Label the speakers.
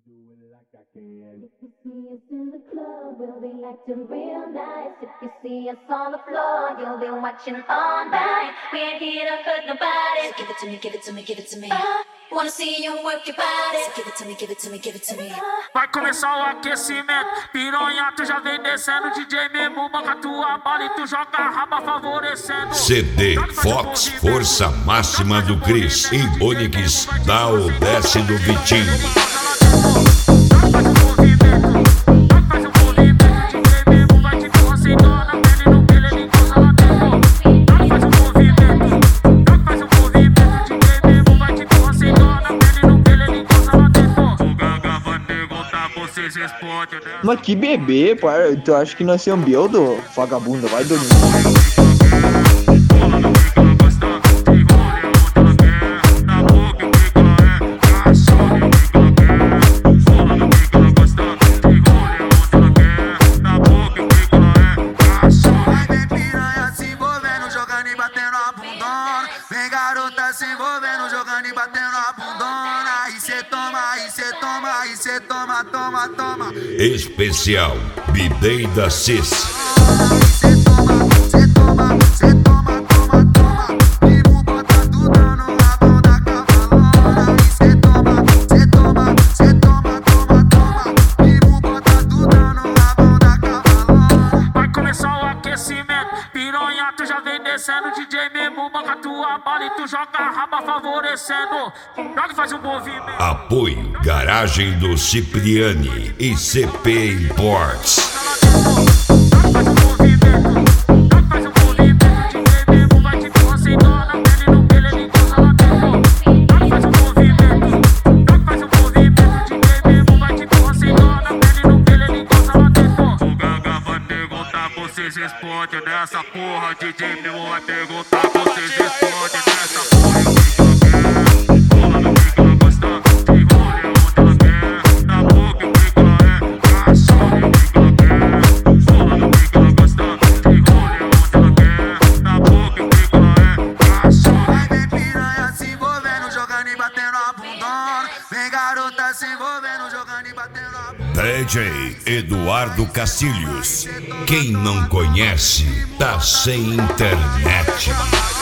Speaker 1: See us in the club, we'll be acting real nice. If you see us on the floor, you'll be watching all night. We ain't here to hurt nobody. So give it to me, give it to me, give it to me. Wanna see you work your body. So give it to me, give it to me, give it to me.
Speaker 2: Vai começar o aquecimento, piranha, tu já vem descendo. DJ mesmo banca tua bola e tu joga a raba favorecendo.
Speaker 3: CD Fox, força máxima do Cris. E Onix, dá o desce do Vitinho.
Speaker 4: Mas que bebê, pai. Tu acha que nós somos beldo? Vagabundo, vai dormir.
Speaker 5: Vem piranha se envolvendo, jogando e batendo a bundona. Vem garota se envolvendo, jogando e batendo a bundona. Aí cê toma, aí cê toma, aí cê toma, toma, toma.
Speaker 3: Especial Bidei da Cis.
Speaker 5: Cê toma, cê toma, cê toma, toma, toma. Primo bota tudo no rabo da cavalona. Aí cê toma, cê toma, cê toma, toma, toma. Primo bota tudo no rabo da cavalona.
Speaker 2: Vai começar o aquecimento, piranha, tu já vem descendo. DJ mesmo banca tua bola e tu joga a raba favorecendo. Joga e faz um movimento.
Speaker 3: Apoio Garagem do Cipriani e CP Imports.
Speaker 2: Vocês respondem nessa porra, DJ meu vai perguntar, vocês respondem nessa porra. Cola no que ela gosta, de rolê onde ela quer. Na boca o que ela é, cachorro o que ela quer. Cola no que ela gosta, de rolê onde ela quer. Na boca o que ela é, cachorro.
Speaker 5: Vem piranha se envolvendo, jogando e batendo a bundona. Vem garota se envolvendo, jogando e batendo a bundona.
Speaker 3: DJ Eduardo Castilhos. Quem não conhece, tá sem internet.